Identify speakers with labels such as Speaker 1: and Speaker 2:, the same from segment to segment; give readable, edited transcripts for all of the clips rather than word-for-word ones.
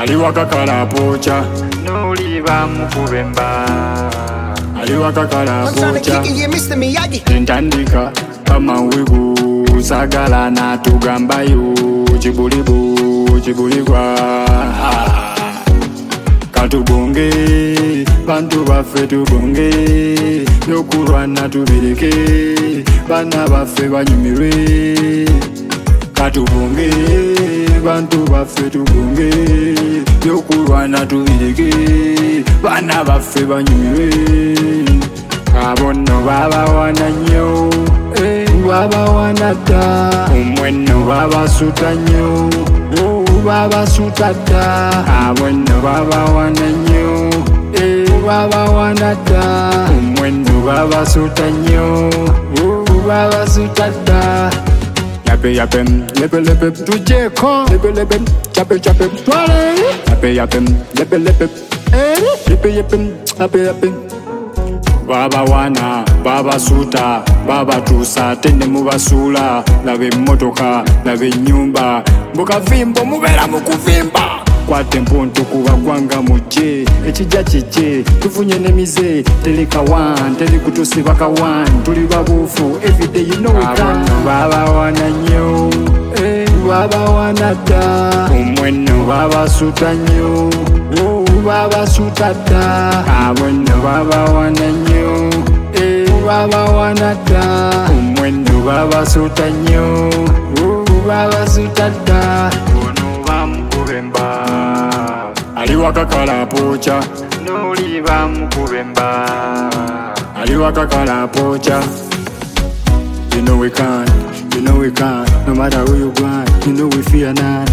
Speaker 1: aliwaka kalapocha
Speaker 2: noliba mukubemba
Speaker 1: aliwaka kalapocha entandika pamawigu sagala natugambayo chibuligwa katubonge bantu baffe tubonge byokulwana tubireke bana baffe banyumirwe katubonge bantu baffe tubonge byokulwana tubireke bana baffe banyumirwe abonno babawana nnyo babawana dda omwenno babasuta nnyo babasuta dda abwenno babawana nnyo babawana dda omwenno babasuta nnyo babasuta dda yape lepe tujeko lepe chape twale yape lepe yape babawana babasuta babatuusa tenne mubasuula laba emmotoka laba ennyumba mukavimbo mubeera mukuvimba kwata empuntu kubagwanga mujje ekijja kijje tufunye nemize tereka wan teri kutusibaka wan tuli babuufu everyday you know we can babawana nnyo babawana dda omwenno babasuta nnyo babasuta dda abwenno babawana nnyo babawana dda omwenno babasuta nnyo babasuta dda
Speaker 2: ono bamukubemba
Speaker 1: aliwaka kalapocha
Speaker 2: noliba mukubemba
Speaker 1: aliwaka kalapocha you know we can no matter who you want you know we fear none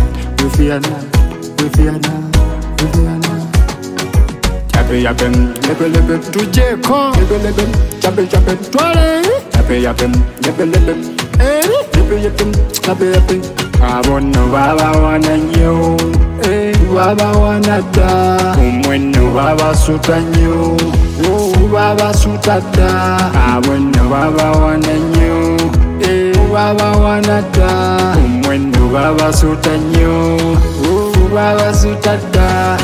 Speaker 1: yape lepe tujeko lepe chape twale yape lepe abonno babawana nnyo babawana dda omwenno babasuta nnyo babasuta dda abwenno babawana nnyo babawana dda omwenno babasuta nnyo babasuta dda